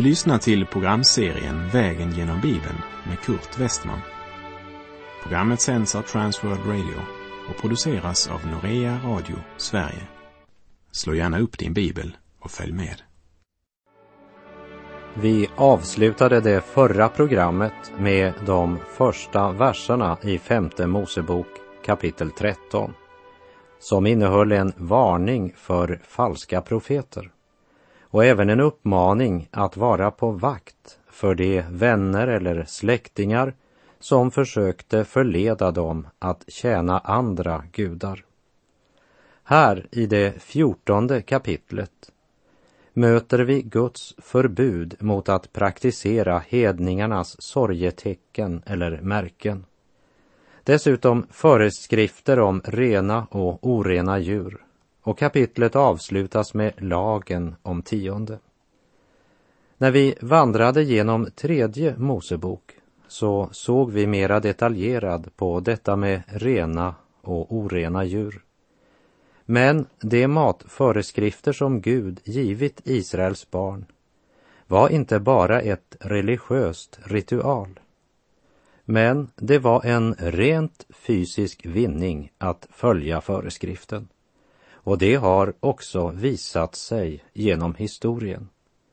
Du lyssnar till programserien Vägen genom Bibeln med Kurt Westman. Programmet sänds av Transworld Radio och produceras av Norea Radio Sverige. Slå gärna upp din bibel och följ med. Vi avslutade det förra programmet med de första verserna i 5:e Mosebok kapitel 13, som innehöll en varning för falska profeter och även en uppmaning att vara på vakt för de vänner eller släktingar som försökte förleda dem att tjäna andra gudar. Här i det 14:e kapitlet möter vi Guds förbud mot att praktisera hedningarnas sorgetecken eller märken. Dessutom föreskrifter om rena och orena djur, och kapitlet avslutas med lagen om 10:e. När vi vandrade genom 3:e Mosebok så såg vi mera detaljerad på detta med rena och orena djur. Men de matföreskrifter som Gud givit Israels barn var inte bara ett religiöst ritual. Men det var en rent fysisk vinning att följa föreskriften. Och det har också visat sig genom historien.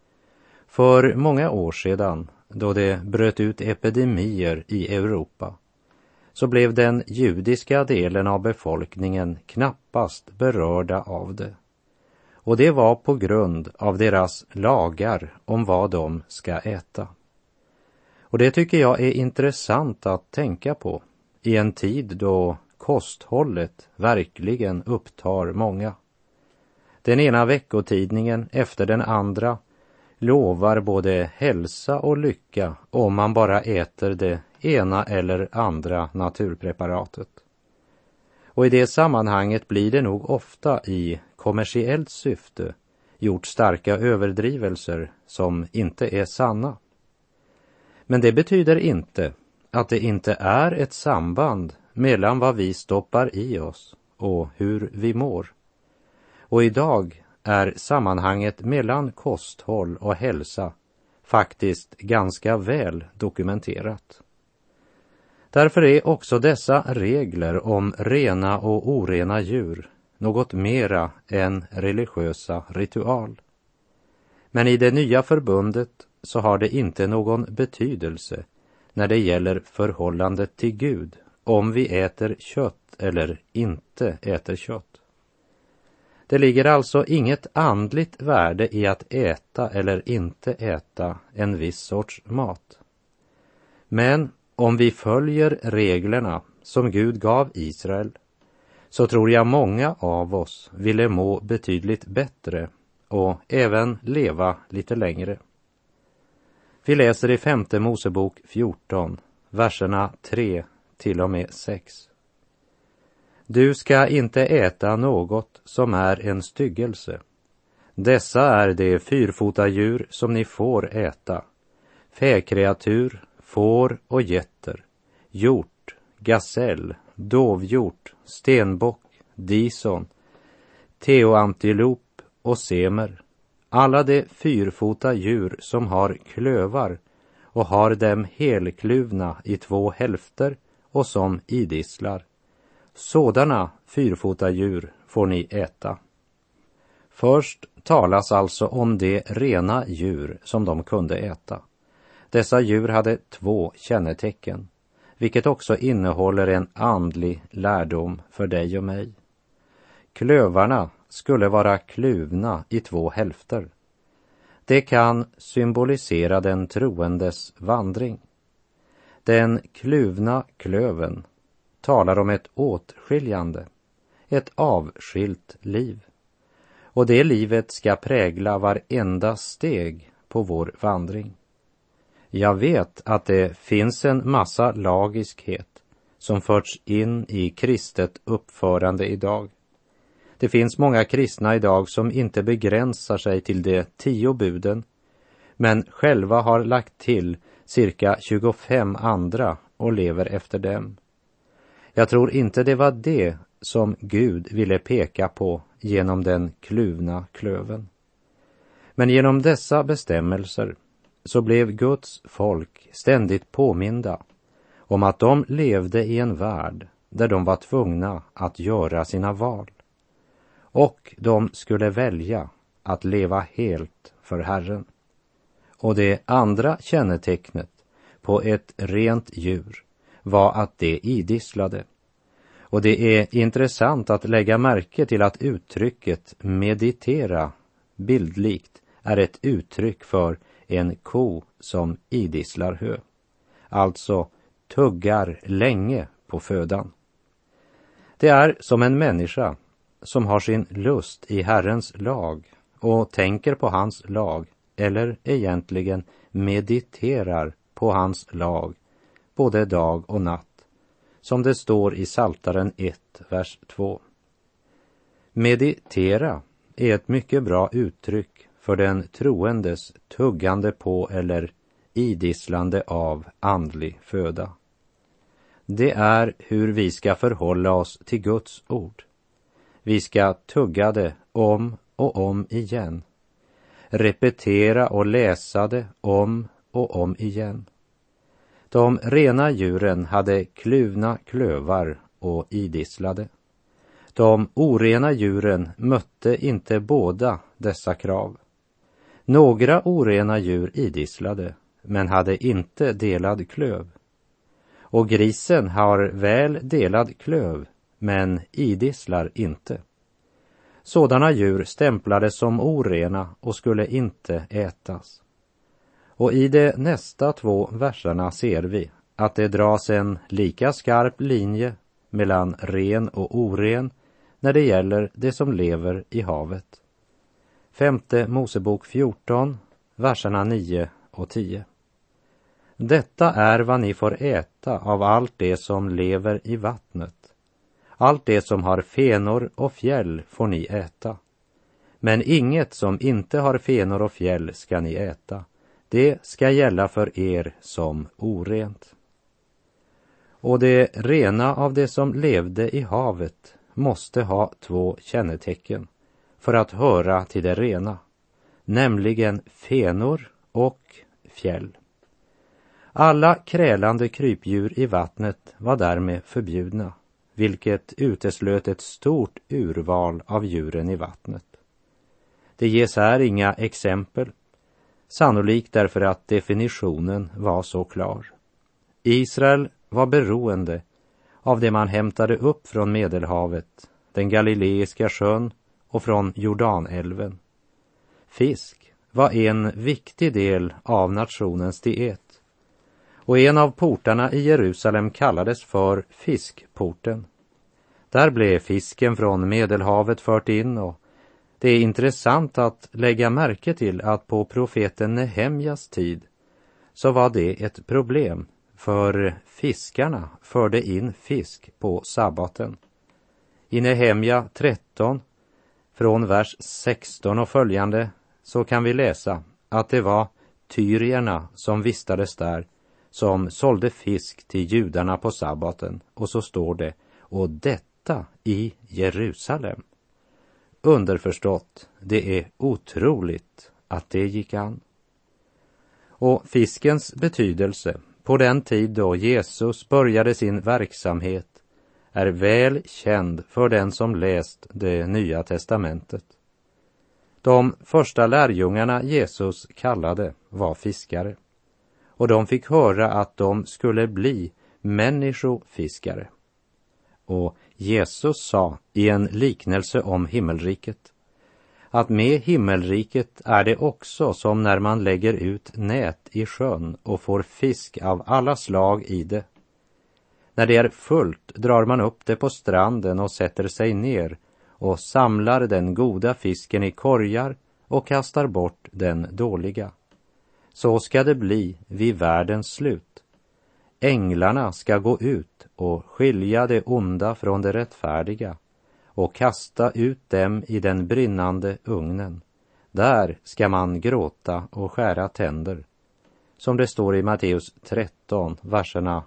För många år sedan, då det bröt ut epidemier i Europa, så blev den judiska delen av befolkningen knappast berörda av det. Och det var på grund av deras lagar om vad de ska äta. Och det tycker jag är intressant att tänka på i en tid då kosthållet verkligen upptar många. Den ena veckotidningen efter den andra lovar både hälsa och lycka om man bara äter det ena eller andra naturpreparatet. Och i det sammanhanget blir det nog ofta i kommersiellt syfte gjort starka överdrivelser som inte är sanna. Men det betyder inte att det inte är ett samband mellan vad vi stoppar i oss och hur vi mår. Och idag är sammanhanget mellan kosthåll och hälsa faktiskt ganska väl dokumenterat. Därför är också dessa regler om rena och orena djur något mera än religiösa ritual. Men i det nya förbundet så har det inte någon betydelse när det gäller förhållandet till Gud om vi äter kött eller inte äter kött. Det ligger alltså inget andligt värde i att äta eller inte äta en viss sorts mat. Men om vi följer reglerna som Gud gav Israel, så tror jag många av oss ville må betydligt bättre och även leva lite längre. Vi läser i 5:e Mosebok 14, verserna 3 till och med 6. Du ska inte äta något som är en styggelse. Dessa är de fyrfotadjur som ni får äta: fäkreatur, får och getter, hjort, gasell, dovhjort, stenbock, dison, teoantilop och semer. Alla de fyrfota djur som har klövar och har dem helkluvna i 2 hälfter och som idisslar. Sådana fyrfota djur får ni äta. Först talas alltså om de rena djur som de kunde äta. Dessa djur hade 2 kännetecken, vilket också innehåller en andlig lärdom för dig och mig. Klövarna skulle vara kluvna i 2 hälfter. Det kan symbolisera den troendes vandring. Den kluvna klöven talar om ett åtskiljande, ett avskilt liv. Och det livet ska prägla varenda steg på vår vandring. Jag vet att det finns en massa lagiskhet som förts in i kristet uppförande idag. Det finns många kristna idag som inte begränsar sig till de 10 buden, men själva har lagt till cirka 25 andra och lever efter dem. Jag tror inte det var det som Gud ville peka på genom den kluvna klöven. Men genom dessa bestämmelser så blev Guds folk ständigt påminda om att de levde i en värld där de var tvungna att göra sina val. Och de skulle välja att leva helt för Herren. Och det andra kännetecknet på ett rent djur var att det idisslade. Och det är intressant att lägga märke till att uttrycket meditera bildlikt är ett uttryck för en ko som idisslar hö. Alltså tuggar länge på födan. Det är som en människa som har sin lust i Herrens lag och tänker på hans lag, eller egentligen mediterar på hans lag både dag och natt, som det står i Psaltaren 1, vers 2. Meditera är ett mycket bra uttryck för den troendes tuggande på eller idisslande av andlig föda. Det är hur vi ska förhålla oss till Guds ord. Vi ska tugga det om och om igen. Repetera och läsa det om och om igen. De rena djuren hade kluvna klövar och idisslade. De orena djuren mötte inte båda dessa krav. Några orena djur idisslade, men hade inte delad klöv. Och grisen har väl delad klöv, men idisslar inte. Sådana djur stämplades som orena och skulle inte ätas. Och i de nästa 2 verserna ser vi att det dras en lika skarp linje mellan ren och oren när det gäller det som lever i havet. 5:e Mosebok 14, verserna 9 och 10. Detta är vad ni får äta av allt det som lever i vattnet. Allt det som har fenor och fjäll får ni äta. Men inget som inte har fenor och fjäll ska ni äta. Det ska gälla för er som orent. Och det rena av det som levde i havet måste ha 2 kännetecken för att höra till det rena, nämligen fenor och fjäll. Alla krälande krypdjur i vattnet var därmed förbjudna, vilket uteslöt ett stort urval av djuren i vattnet. Det ges här inga exempel, sannolikt därför att definitionen var så klar. Israel var beroende av det man hämtade upp från Medelhavet, den Galileiska sjön och från Jordanälven. Fisk var en viktig del av nationens diet. Och en av portarna i Jerusalem kallades för fiskporten. Där blev fisken från Medelhavet fört in, och det är intressant att lägga märke till att på profeten Nehemjas tid så var det ett problem, för fiskarna förde in fisk på sabbaten. I Nehemja 13, från vers 16 och följande, så kan vi läsa att det var tyrierna som vistades där, som sålde fisk till judarna på sabbaten. Och så står det, och detta i Jerusalem. Underförstått, det är otroligt att det gick an. Och fiskens betydelse på den tid då Jesus började sin verksamhet är väl känd för den som läst det Nya testamentet. De första lärjungarna Jesus kallade var fiskare. Och de fick höra att de skulle bli människofiskare. Och Jesus sa i en liknelse om himmelriket att med himmelriket är det också som när man lägger ut nät i sjön och får fisk av alla slag i det. När det är fullt drar man upp det på stranden och sätter sig ner och samlar den goda fisken i korgar och kastar bort den dåliga. Så ska det bli vid världens slut. Änglarna ska gå ut och skilja det onda från det rättfärdiga och kasta ut dem i den brinnande ugnen. Där ska man gråta och skära tänder, som det står i Matteus 13, verserna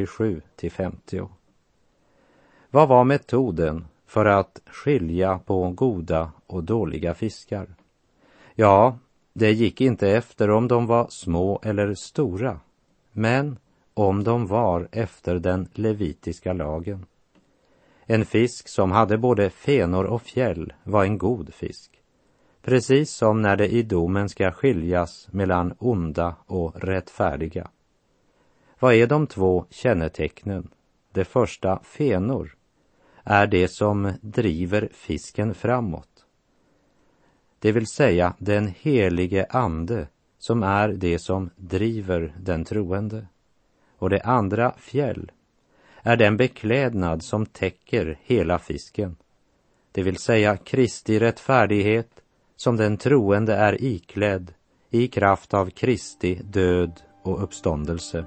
47-50. Vad var metoden för att skilja på goda och dåliga fiskar? Ja, Det gick inte efter om de var små eller stora, men om de var efter den levitiska lagen. En fisk som hade både fenor och fjäll var en god fisk, precis som när det i domen ska skiljas mellan onda och rättfärdiga. Vad är de två kännetecknen? Det första, fenor, är det som driver fisken framåt. Det vill säga den helige ande som är det som driver den troende. Och det andra, fjäll, är den beklädnad som täcker hela fisken. Det vill säga Kristi rättfärdighet som den troende är iklädd i kraft av Kristi död och uppståndelse.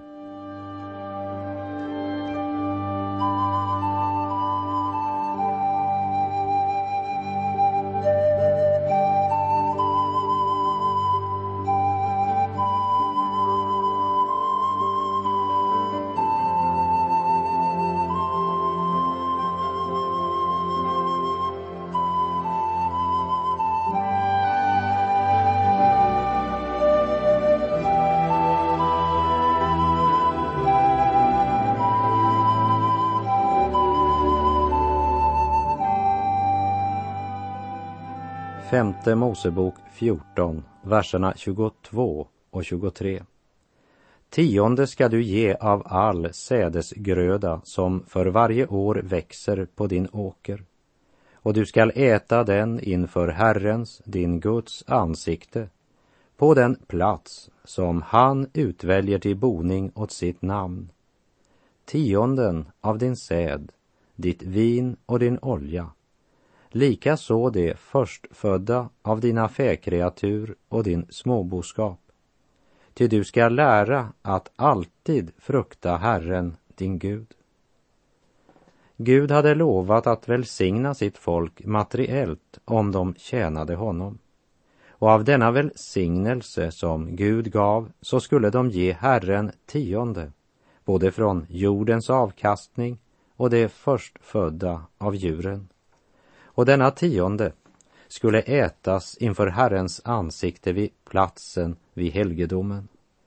Femte Mosebok 14, verserna 22 och 23. 10 ska du ge av all sädesgröda som för varje år växer på din åker. Och du skall äta den inför Herrens, din Guds ansikte, på den plats som han utväljer till boning åt sitt namn. 10 av din säd, ditt vin och din olja. Likaså det förstfödda av dina fäkreatur och din småboskap. Ty du ska lära att alltid frukta Herren, din Gud. Gud hade lovat att välsigna sitt folk materiellt om de tjänade honom. Och av denna välsignelse som Gud gav så skulle de ge Herren 10, både från jordens avkastning och det förstfödda av djuren. Och denna 10 skulle ätas inför Herrens ansikte vid platsen vid helgedomen.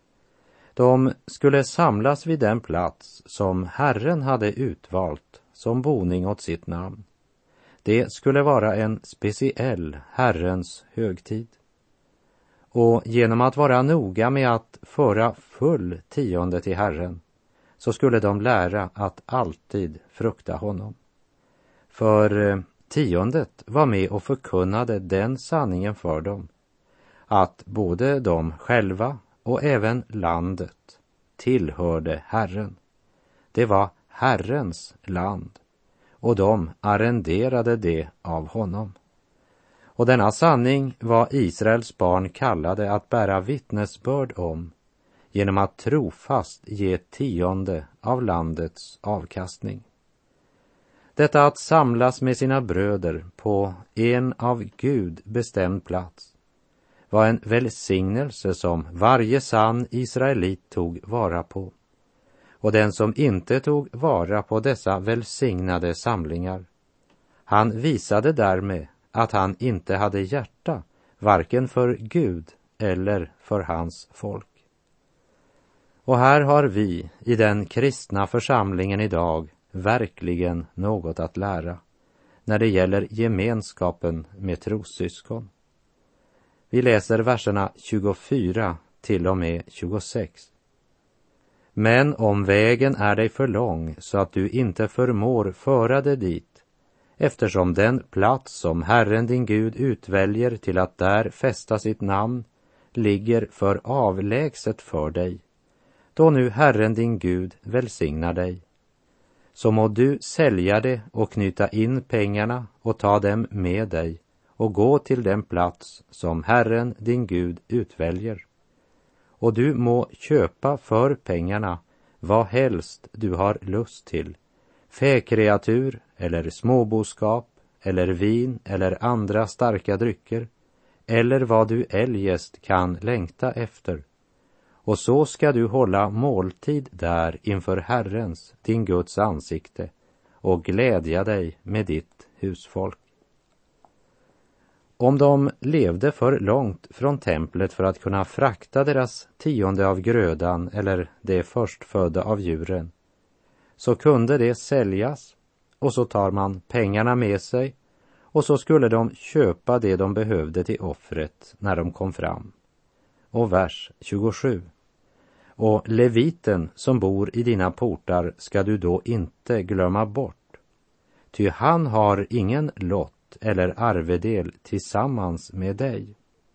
De skulle samlas vid den plats som Herren hade utvalt som boning åt sitt namn. Det skulle vara en speciell Herrens högtid. Och genom att vara noga med att föra full 10 till Herren så skulle de lära att alltid frukta honom. För 10 var med och förkunnade den sanningen för dem, att både de själva och även landet tillhörde Herren. Det var Herrens land och de arrenderade det av honom. Och denna sanning var Israels barn kallade att bära vittnesbörd om genom att trofast ge 10 av landets avkastning. Detta att samlas med sina bröder på en av Gud bestämd plats var en välsignelse som varje sann israelit tog vara på. Och den som inte tog vara på dessa välsignade samlingar, han visade därmed att han inte hade hjärta varken för Gud eller för hans folk. Och här har vi i den kristna församlingen idag verkligen något att lära när det gäller gemenskapen med trossyskon. Vi läser verserna 24 till och med 26. Men om vägen är dig för lång så att du inte förmår föra dig dit, eftersom den plats som Herren din Gud utväljer till att där fästa sitt namn ligger för avlägset för dig, då nu Herren din Gud välsignar dig, så må du sälja det och knyta in pengarna och ta dem med dig och gå till den plats som Herren din Gud utväljer. Och du må köpa för pengarna vad helst du har lust till, fäkreatur eller småboskap eller vin eller andra starka drycker, eller vad du eljest kan längta efter. Och så ska du hålla måltid där inför Herrens, din Guds ansikte, och glädja dig med ditt husfolk. om de levde för långt från templet för att kunna frakta deras 10:e av grödan eller det förstfödda av djuren, så kunde det säljas och så tar man pengarna med sig och så skulle de köpa det de behövde till offret när de kom fram. Och vers 27. Och leviten som bor i dina portar ska du då inte glömma bort, ty han har ingen lott eller arvedel tillsammans med dig.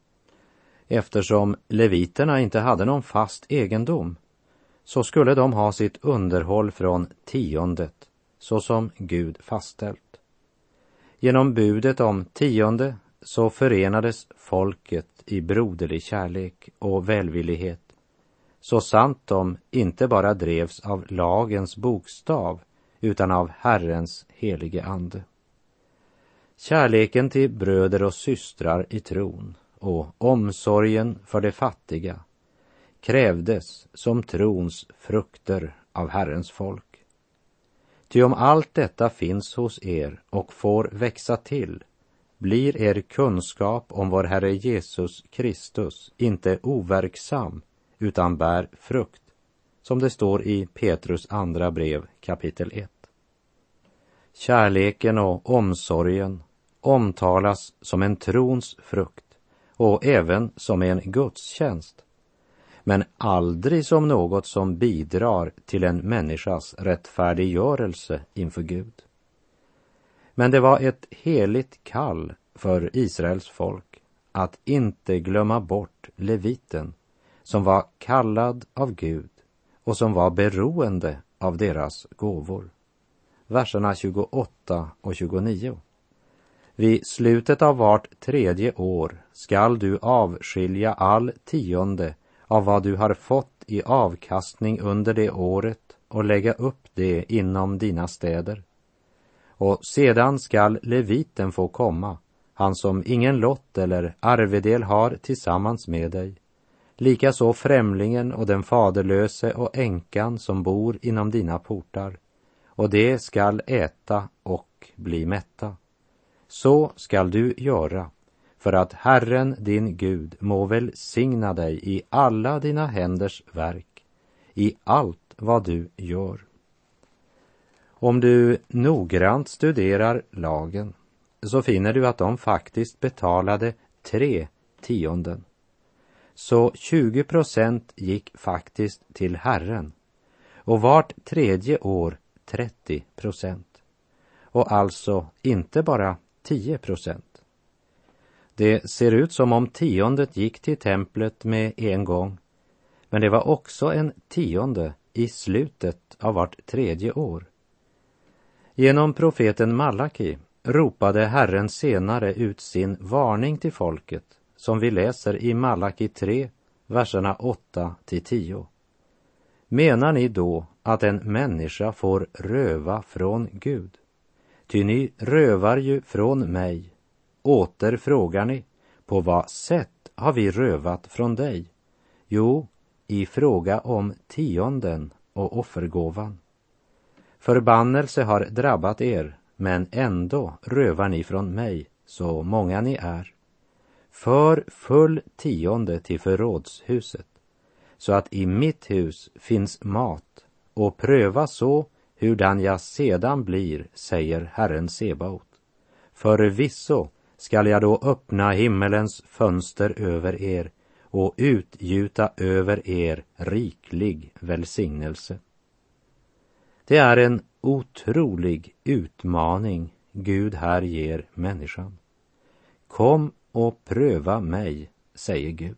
Eftersom leviterna inte hade någon fast egendom, så skulle de ha sitt underhåll från 10:e, så som Gud fastställt. Genom budet om 10:e så förenades folket i broderlig kärlek och välvillighet, så sant de inte bara drevs av lagens bokstav utan av Herrens helige ande. Kärleken till bröder och systrar i tron och omsorgen för de fattiga krävdes som trons frukter av Herrens folk. Ty om allt detta finns hos er och får växa till, blir er kunskap om vår Herre Jesus Kristus inte overksam utan bär frukt, som det står i Petrus andra brev kapitel 1. Kärleken och omsorgen omtalas som en trons frukt och även som en gudstjänst, men aldrig som något som bidrar till en människas rättfärdiggörelse inför Gud. Men det var ett heligt kall för Israels folk att inte glömma bort leviten, som var kallad av Gud och som var beroende av deras gåvor. Verserna 28 och 29. Vid slutet av vart 3:e år skall du avskilja all 10:e av vad du har fått i avkastning under det året och lägga upp det inom dina städer. Och sedan skall leviten få komma, han som ingen lott eller arvedel har tillsammans med dig, likaså främlingen och den faderlöse och änkan som bor inom dina portar, och det skall äta och bli mätta. Så skall du göra, för att Herren din Gud må välsigna dig i alla dina händers verk, i allt vad du gör. Om du noggrant studerar lagen, så finner du att de faktiskt betalade 3/10. Så 20% gick faktiskt till Herren, och vart 3:e år 30%. Och alltså inte bara 10%. Det ser ut som om 10:e gick till templet med en gång, men det var också en 10:e i slutet av vart 3:e år. Genom profeten Malaki ropade Herren senare ut sin varning till folket, som vi läser i Malaki 3, verserna 8-10. Menar ni då att en människa får röva från Gud? Ty ni rövar ju från mig. Åter frågar ni, på vad sätt har vi rövat från dig? Jo, i fråga om 10:e och offergåvan. Förbannelse har drabbat er, men ändå rövar ni från mig, så många ni är. För full 10:e till förrådshuset, så att i mitt hus finns mat, och pröva så hurdan jag sedan blir, säger Herren Sebaot. Förvisso skall jag då öppna himmelens fönster över er och utgjuta över er riklig välsignelse. Det är en otrolig utmaning Gud här ger människan. Kom och pröva mig, säger Gud.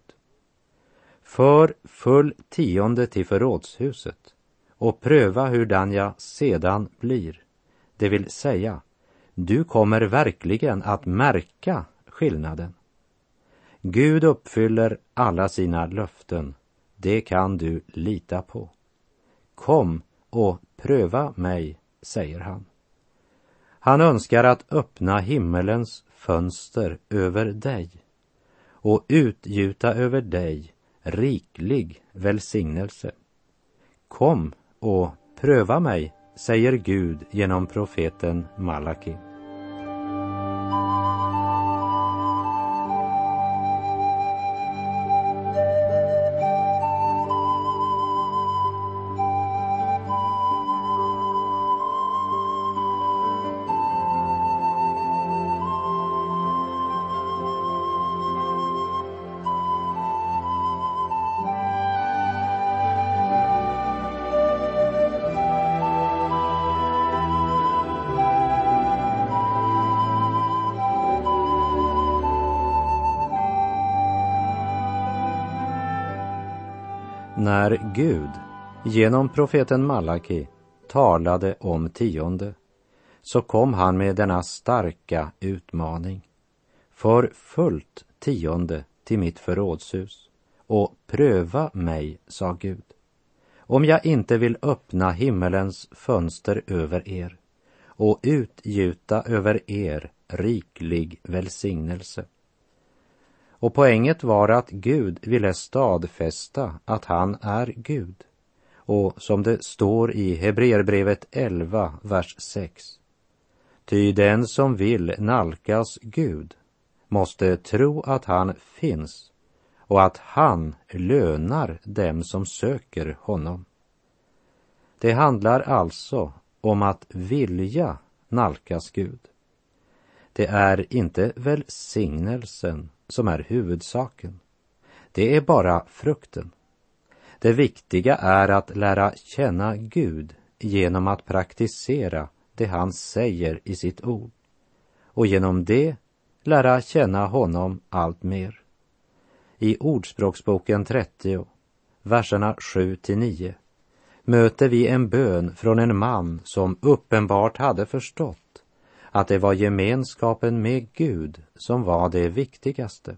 För full 10:e till förrådshuset och pröva hurdan jag sedan blir. Det vill säga, du kommer verkligen att märka skillnaden. Gud uppfyller alla sina löften. Det kan du lita på. Kom och pröva mig, säger han. Han önskar att öppna himmelens fönster över dig och utgjuta över dig riklig välsignelse. Kom och pröva mig, säger Gud genom profeten Malaki. när Gud genom profeten Malaki talade om 10:e, så kom han med denna starka utmaning. För fullt 10:e till mitt förrådshus och pröva mig, sa Gud, om jag inte vill öppna himmelens fönster över er och utgjuta över er riklig välsignelse. Och poänget var att Gud ville stadfästa att han är Gud. Och som det står i Hebreerbrevet 11, vers 6. Ty den som vill nalkas Gud måste tro att han finns och att han lönar dem som söker honom. Det handlar alltså om att vilja nalkas Gud. Det är inte välsignelsen som är huvudsaken. Det är bara frukten. Det viktiga är att lära känna Gud genom att praktisera det han säger i sitt ord. Och genom det lära känna honom allt mer. I Ordspråksboken 30, verserna 7-9, möter vi en bön från en man som uppenbart hade förstått att det var gemenskapen med Gud som var det viktigaste.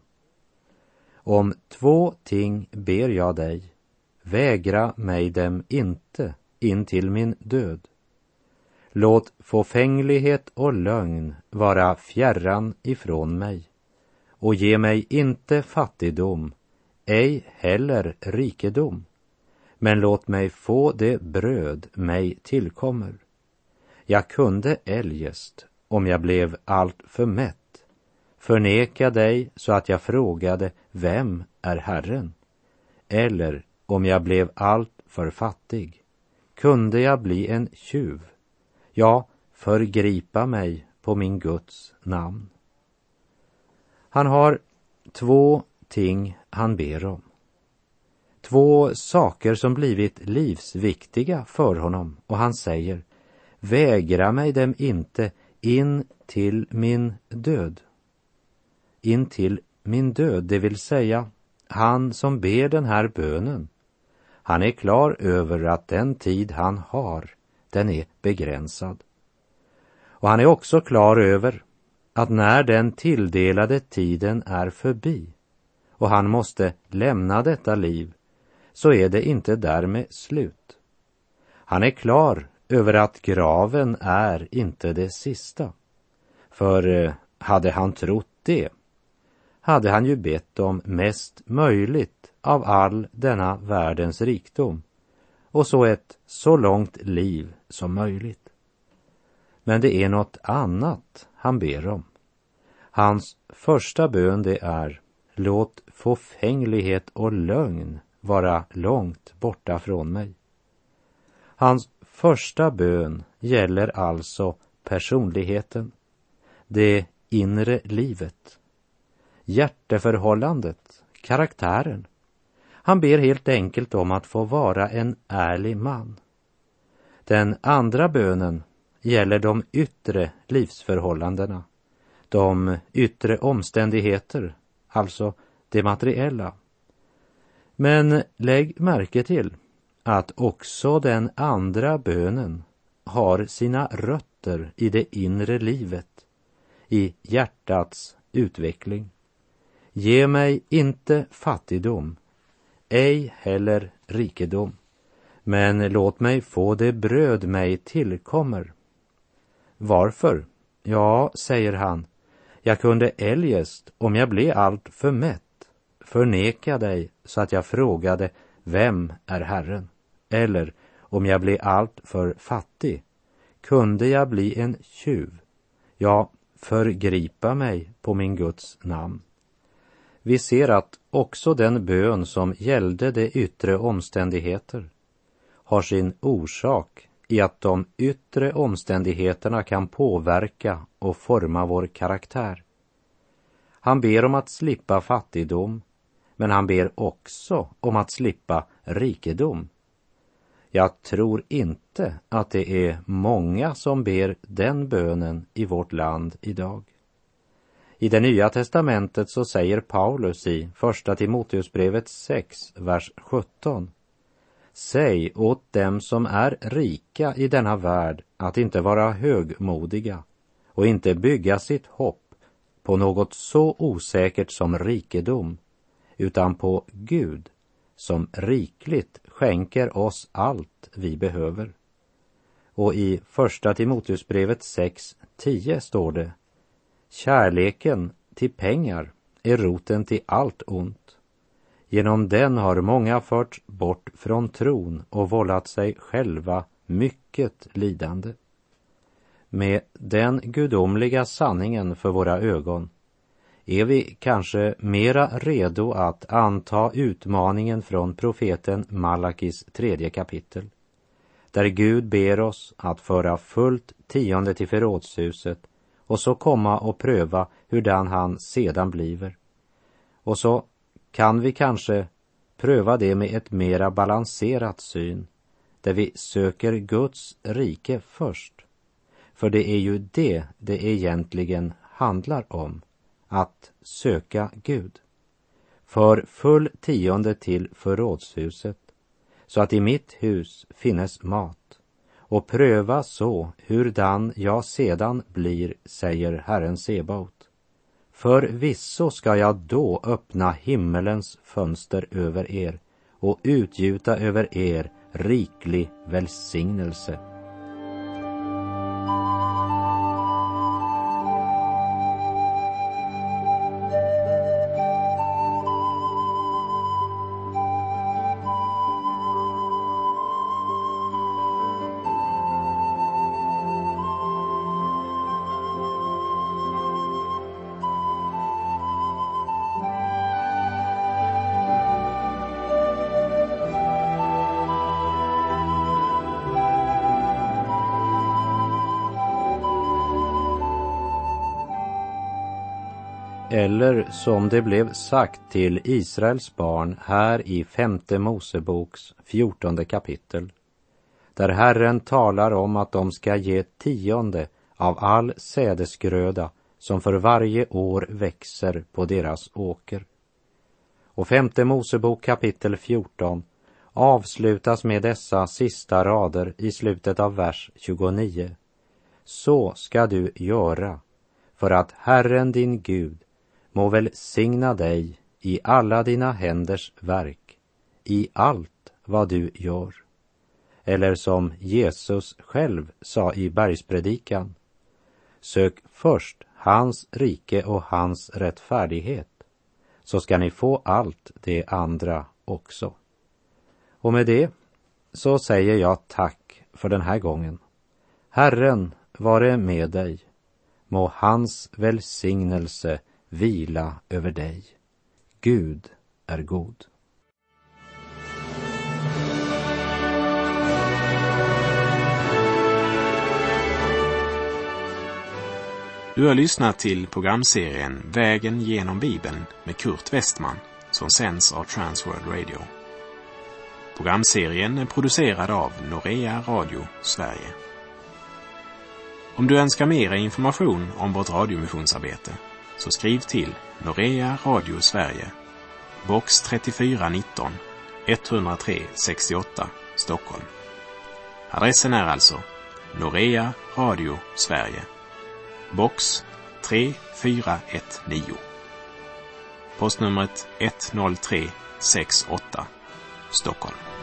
Om 2 ting ber jag dig, vägra mig dem inte in till min död. Låt fåfänglighet och lögn vara fjärran ifrån mig, och ge mig inte fattigdom, ej heller rikedom, men låt mig få det bröd mig tillkommer. Jag kunde eljest, om jag blev allt för mätt, förneka dig så att jag frågade, vem är Herren? Eller om jag blev allt för fattig, kunde jag bli en tjuv, ja, förgripa mig på min Guds namn. Han har 2 ting han ber om. 2 saker som blivit livsviktiga för honom, och han säger, vägra mig dem inte in till min död. In till min död, det vill säga, han som ber den här bönen, han är klar över att den tid han har, den är begränsad. Och han är också klar över att när den tilldelade tiden är förbi och han måste lämna detta liv, så är det inte därmed slut. Han är klar över att graven är inte det sista. För hade han trott det, hade han ju bett om mest möjligt av all denna världens rikdom och så ett så långt liv som möjligt. Men det är något annat han ber om. Hans första bön, det är, låt fåfänglighet och lögn vara långt borta från mig. Hans första bön gäller alltså personligheten, det inre livet, hjärteförhållandet, karaktären. Han ber helt enkelt om att få vara en ärlig man. Den andra bönen gäller de yttre livsförhållandena, de yttre omständigheter, alltså det materiella. Men lägg märke till att också den andra bönen har sina rötter i det inre livet, i hjärtats utveckling. Ge mig inte fattigdom, ej heller rikedom, men låt mig få det bröd mig tillkommer. Varför? Ja, säger han, jag kunde eljest, om jag blev allt för mätt, förneka dig så att jag frågade, vem är Herren? Eller om jag blev allt för fattig, kunde jag bli en tjuv, ja, förgripa mig på min Guds namn. Vi ser att också den bön som gällde de yttre omständigheter har sin orsak i att de yttre omständigheterna kan påverka och forma vår karaktär. Han ber om att slippa fattigdom, men han ber också om att slippa rikedom. Jag tror inte att det är många som ber den bönen i vårt land idag. I det nya testamentet så säger Paulus i 1 Timoteusbrevet 6, vers 17, Säg åt dem som är rika i denna värld att inte vara högmodiga och inte bygga sitt hopp på något så osäkert som rikedom, utan på Gud som rikligt skänker oss allt vi behöver. Och i första Timoteusbrevet 6:10 står det: kärleken till pengar är roten till allt ont. Genom den har många förts bort från tron och vållat sig själva mycket lidande. Med den gudomliga sanningen för våra ögon är vi kanske mera redo att anta utmaningen från profeten Malakis 3:e kapitel, där Gud ber oss att föra fullt 10:e till förrådshuset och så komma och pröva hurdan han sedan bliver. Och så kan vi kanske pröva det med ett mera balanserat syn, där vi söker Guds rike först. För det är ju det egentligen handlar om, att söka Gud. För full 10:e till förrådshuset, så att i mitt hus finnes mat, och pröva så hurdan jag sedan blir, säger Herren Sebaot. Förvisso ska jag då öppna himmelens fönster över er och utgjuta över er riklig välsignelse. Eller som det blev sagt till Israels barn här i 5:e Moseboks 14:e kapitel, där Herren talar om att de ska ge 10:e av all sädesgröda som för varje år växer på deras åker. Och 5:e Mosebok kapitel 14 avslutas med dessa sista rader i slutet av vers 29. Så ska du göra, för att Herren din Gud må välsigna dig i alla dina händers verk, i allt vad du gör. Eller som Jesus själv sa i bergspredikan: sök först hans rike och hans rättfärdighet, så ska ni få allt det andra också. Och med det så säger jag tack för den här gången. Herren vare med dig. Må hans välsignelse vila över dig. Gud är god. Du har lyssnat till programserien Vägen genom Bibeln med Kurt Westman, som sänds av Transworld Radio. Programserien är producerad av Norea Radio Sverige. Om du önskar mer information om vårt radiomissionsarbete, så skriv till Norea Radio Sverige, box 3419 103 68 Stockholm. Adressen är alltså Norea Radio Sverige, box 3419. Postnumret 10368 Stockholm.